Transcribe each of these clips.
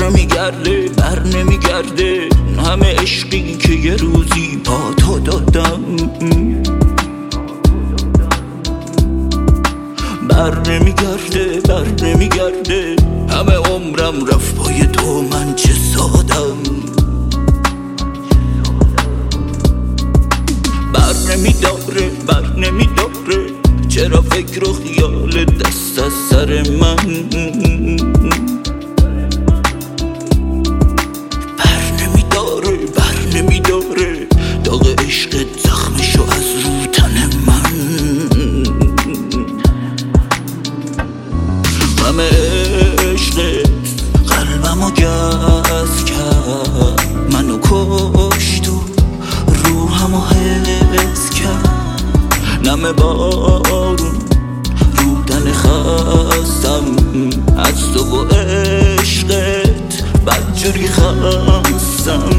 نمیگرده بر نمیگرده همه عشقی که یه روزی با تو دادم بر نمیگرده همه عمرم رفت پای تو من چه سادم بر نمیداره چرا فکر و خیال دست از سر من بر نمیداره داغ عشقت زخمشو از رو تن من همه عشقت قلبمو گز کرد منو کشت و روحمو حس کرد نم بارون رو تن خستم از تو و عشقت بدجوری خستم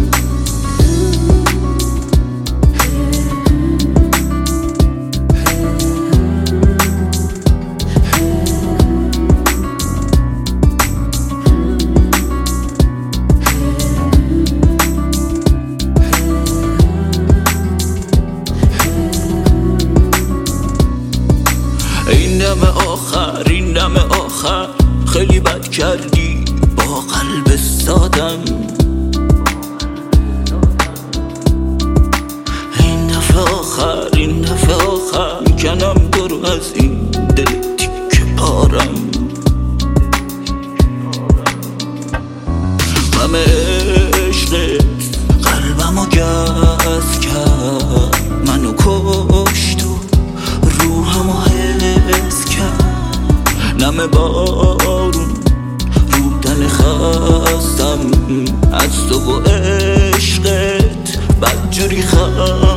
این دم آخر خیلی بد کردی با قلب سادم این دفعه آخر میکنم برو از این دل تیکه پارم همه عشقت قلبمو گز کرد منو کشت و روحمو حس کرد نم بارون رو تن خستم از تو و عشقت بدجوری خستم